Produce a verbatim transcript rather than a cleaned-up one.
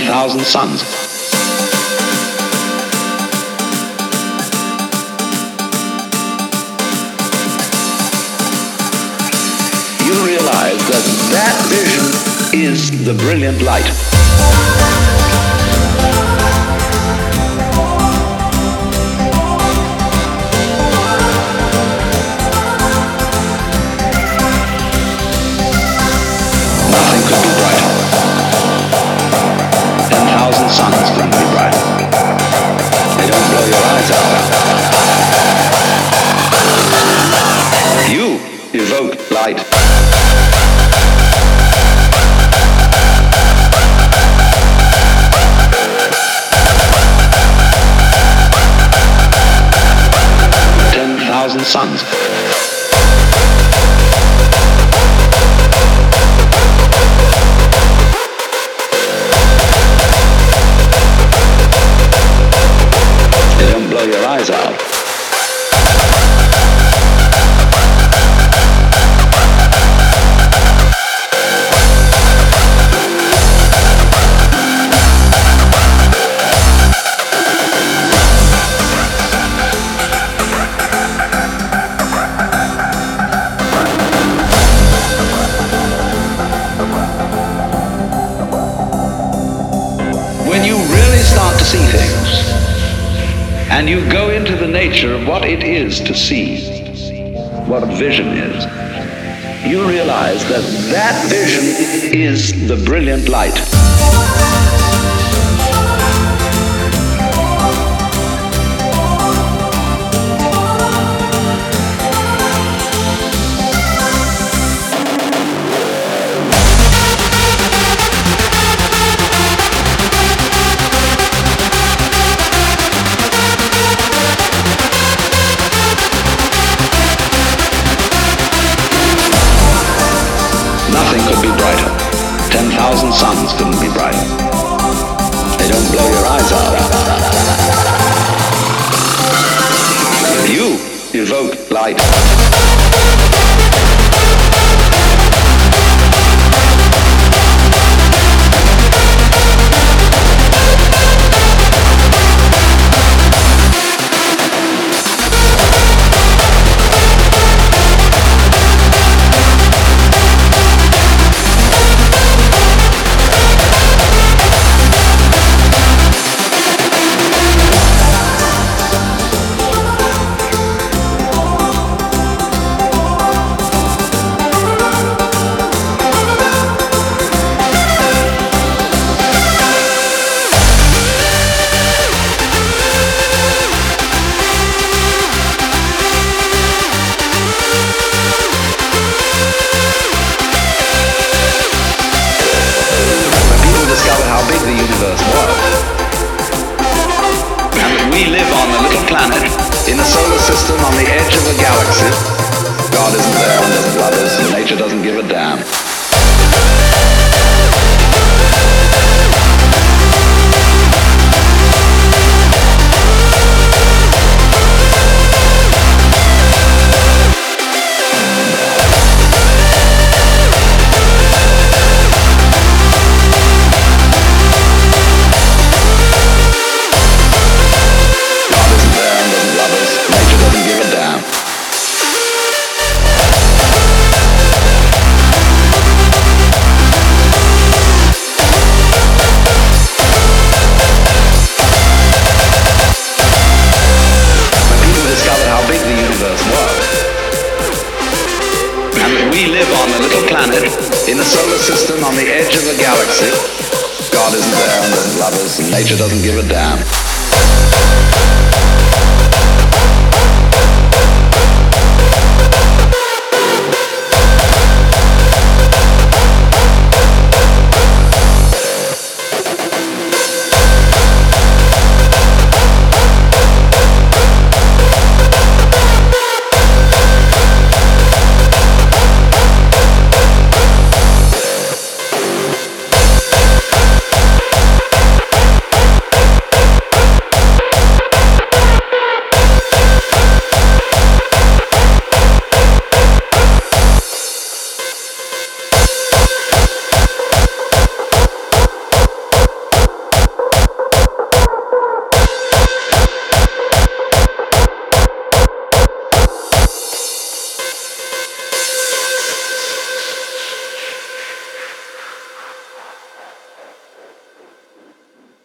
thousand suns. You realize that that vision is the brilliant light. Nothing could be brighter. Ten thousand suns couldn't be brighter. They don't blow your eyes out. You evoke light. Ten thousand suns. They don't blow your eyes out. When you really start to see things, and you go into the nature of what it is to see, what a vision is, you realize that that vision is the brilliant light. Nothing could be brighter. Ten thousand suns couldn't be brighter. They don't blow your eyes out. You evoke light. We live on a little planet in a solar system on the edge of a galaxy. God isn't there and doesn't love us, and nature doesn't give a damn. We live on a little planet in a solar system on the edge of a galaxy. God isn't there and doesn't love us, and nature doesn't give a damn.